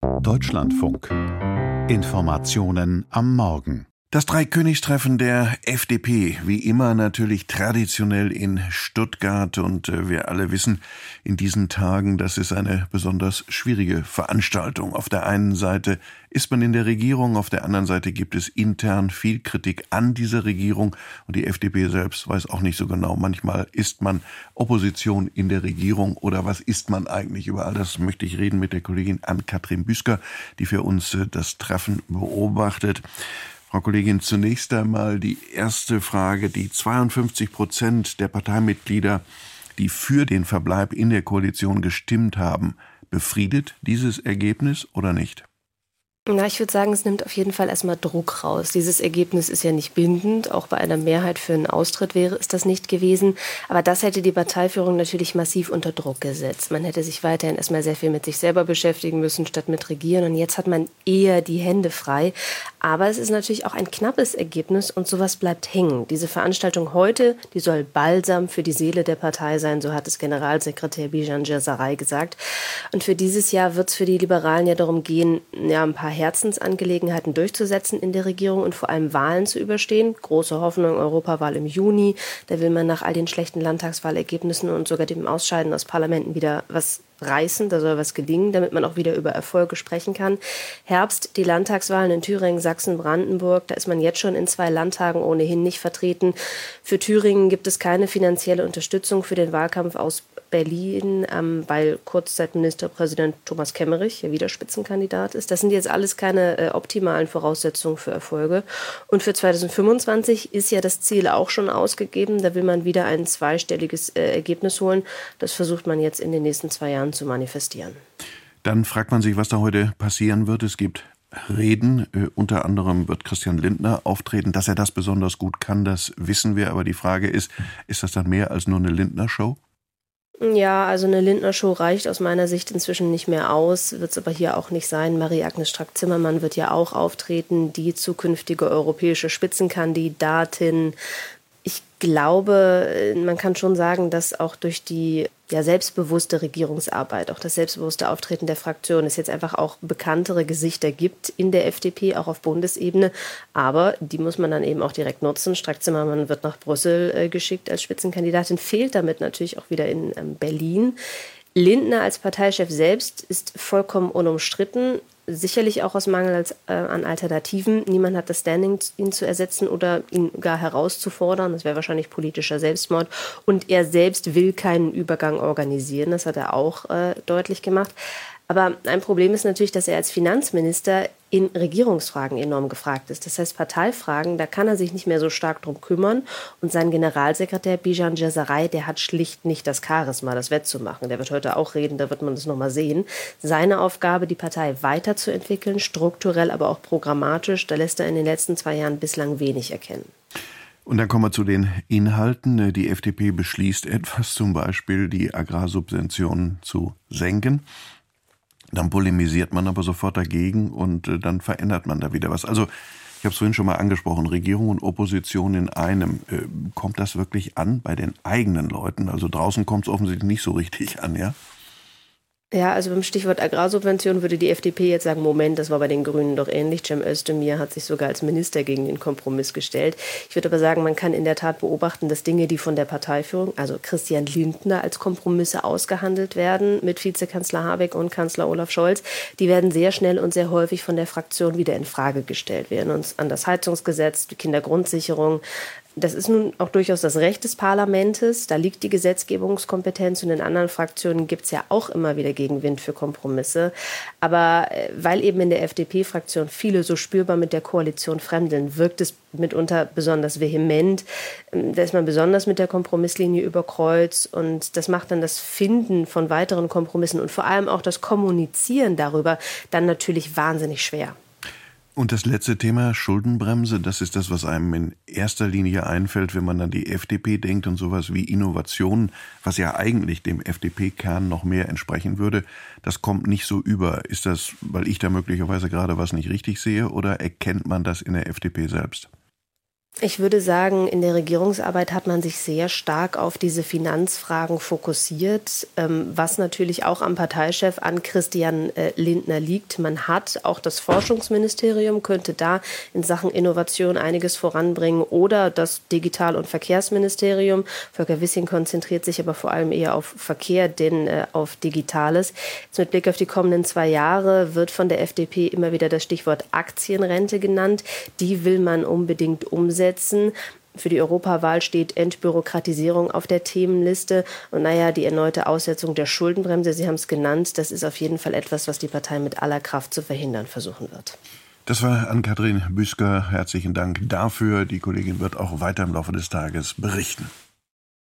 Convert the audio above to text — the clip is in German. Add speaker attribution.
Speaker 1: Deutschlandfunk. Informationen am Morgen.
Speaker 2: Das Dreikönigstreffen der FDP, wie immer natürlich traditionell in Stuttgart. Und wir alle wissen in diesen Tagen, das ist eine besonders schwierige Veranstaltung. Auf der einen Seite ist man in der Regierung, auf der anderen Seite gibt es intern viel Kritik an dieser Regierung. Und die FDP selbst weiß auch nicht so genau. Manchmal ist man Opposition in der Regierung oder was ist man eigentlich? Über all das möchte ich reden mit der Kollegin Ann-Kathrin Büsker, die für uns das Treffen beobachtet. Frau Kollegin, zunächst einmal die erste Frage. Die 52% der Parteimitglieder, die für den Verbleib in der Koalition gestimmt haben, befriedet dieses Ergebnis oder nicht?
Speaker 3: Na, ich würde sagen, es nimmt auf jeden Fall erstmal Druck raus. Dieses Ergebnis ist ja nicht bindend. Auch bei einer Mehrheit für einen Austritt wäre es das nicht gewesen. Aber das hätte die Parteiführung natürlich massiv unter Druck gesetzt. Man hätte sich weiterhin erstmal sehr viel mit sich selber beschäftigen müssen, statt mit Regieren. Und jetzt hat man eher die Hände frei. Aber es ist natürlich auch ein knappes Ergebnis und sowas bleibt hängen. Diese Veranstaltung heute, die soll Balsam für die Seele der Partei sein, so hat es Generalsekretär Bijan Djazaraj gesagt. Und für dieses Jahr wird es für die Liberalen ja darum gehen, ein paar Herzensangelegenheiten durchzusetzen in der Regierung und vor allem Wahlen zu überstehen. Große Hoffnung, Europawahl im Juni. Da will man nach all den schlechten Landtagswahlergebnissen und sogar dem Ausscheiden aus Parlamenten wieder was reißen, da soll was gelingen, damit man auch wieder über Erfolge sprechen kann. Herbst, die Landtagswahlen in Thüringen, Sachsen, Brandenburg, da ist man jetzt schon in 2 Landtagen ohnehin nicht vertreten. Für Thüringen gibt es keine finanzielle Unterstützung für den Wahlkampf aus Berlin, weil Kurzzeitministerpräsident Thomas Kemmerich ja wieder Spitzenkandidat ist. Das sind jetzt alles keine optimalen Voraussetzungen für Erfolge. Und für 2025 ist ja das Ziel auch schon ausgegeben. Da will man wieder ein zweistelliges Ergebnis holen. Das versucht man jetzt in den nächsten 2 Jahren zu manifestieren.
Speaker 2: Dann fragt man sich, was da heute passieren wird. Es gibt Reden, unter anderem wird Christian Lindner auftreten. Dass er das besonders gut kann, das wissen wir. Aber die Frage ist das dann mehr als nur eine Lindner-Show?
Speaker 3: Ja, also eine Lindner-Show reicht aus meiner Sicht inzwischen nicht mehr aus, wird es aber hier auch nicht sein. Marie-Agnes Strack-Zimmermann wird ja auch auftreten, die zukünftige europäische Spitzenkandidatin. Ich glaube, man kann schon sagen, dass auch durch die selbstbewusste Regierungsarbeit, auch das selbstbewusste Auftreten der Fraktion, es jetzt einfach auch bekanntere Gesichter gibt in der FDP, auch auf Bundesebene. Aber die muss man dann eben auch direkt nutzen. Strack-Zimmermann wird nach Brüssel geschickt als Spitzenkandidatin, fehlt damit natürlich auch wieder in Berlin. Lindner als Parteichef selbst ist vollkommen unumstritten. Sicherlich auch aus Mangel an Alternativen. Niemand hat das Standing, ihn zu ersetzen oder ihn gar herauszufordern. Das wäre wahrscheinlich politischer Selbstmord. Und er selbst will keinen Übergang organisieren. Das hat er auch deutlich gemacht. Aber ein Problem ist natürlich, dass er als Finanzminister in Regierungsfragen enorm gefragt ist. Das heißt, Parteifragen, da kann er sich nicht mehr so stark drum kümmern. Und sein Generalsekretär Bijan Djazaraj, der hat schlicht nicht das Charisma, das wettzumachen. Der wird heute auch reden, da wird man das nochmal sehen. Seine Aufgabe, die Partei weiterzuentwickeln, strukturell, aber auch programmatisch, da lässt er in den letzten 2 Jahren bislang wenig erkennen.
Speaker 2: Und dann kommen wir zu den Inhalten. Die FDP beschließt etwas, zum Beispiel die Agrarsubventionen zu senken. Dann polemisiert man aber sofort dagegen und dann verändert man da wieder was. Also ich habe es vorhin schon mal angesprochen, Regierung und Opposition in einem. Kommt das wirklich an bei den eigenen Leuten? Also draußen kommt es offensichtlich nicht so richtig an, ja?
Speaker 3: Ja, also beim Stichwort Agrarsubvention würde die FDP jetzt sagen, Moment, das war bei den Grünen doch ähnlich. Cem Özdemir hat sich sogar als Minister gegen den Kompromiss gestellt. Ich würde aber sagen, man kann in der Tat beobachten, dass Dinge, die von der Parteiführung, also Christian Lindner, als Kompromisse ausgehandelt werden mit Vizekanzler Habeck und Kanzler Olaf Scholz, die werden sehr schnell und sehr häufig von der Fraktion wieder in Frage gestellt. Wir erinnern uns an das Heizungsgesetz, die Kindergrundsicherung. Das ist nun auch durchaus das Recht des Parlaments. Da liegt die Gesetzgebungskompetenz und in anderen Fraktionen gibt es ja auch immer wieder Gegenwind für Kompromisse. Aber weil eben in der FDP-Fraktion viele so spürbar mit der Koalition fremdeln, wirkt es mitunter besonders vehement. Da ist man besonders mit der Kompromisslinie über Kreuz und das macht dann das Finden von weiteren Kompromissen und vor allem auch das Kommunizieren darüber dann natürlich wahnsinnig schwer.
Speaker 2: Und das letzte Thema, Schuldenbremse, das ist das, was einem in erster Linie einfällt, wenn man an die FDP denkt und sowas wie Innovation, was ja eigentlich dem FDP-Kern noch mehr entsprechen würde. Das kommt nicht so über. Ist das, weil ich da möglicherweise gerade was nicht richtig sehe, oder erkennt man das in der FDP selbst?
Speaker 3: Ich würde sagen, in der Regierungsarbeit hat man sich sehr stark auf diese Finanzfragen fokussiert, was natürlich auch am Parteichef, an Christian Lindner, liegt. Man hat auch das Forschungsministerium, könnte da in Sachen Innovation einiges voranbringen, oder das Digital- und Verkehrsministerium. Volker Wissing konzentriert sich aber vor allem eher auf Verkehr, denn auf Digitales. Jetzt mit Blick auf die kommenden 2 Jahre wird von der FDP immer wieder das Stichwort Aktienrente genannt. Die will man unbedingt umsetzen. Für die Europawahl steht Entbürokratisierung auf der Themenliste. Und die erneute Aussetzung der Schuldenbremse, Sie haben es genannt, das ist auf jeden Fall etwas, was die Partei mit aller Kraft zu verhindern versuchen wird.
Speaker 2: Das war Ann-Kathrin Büsker. Herzlichen Dank dafür. Die Kollegin wird auch weiter im Laufe des Tages berichten.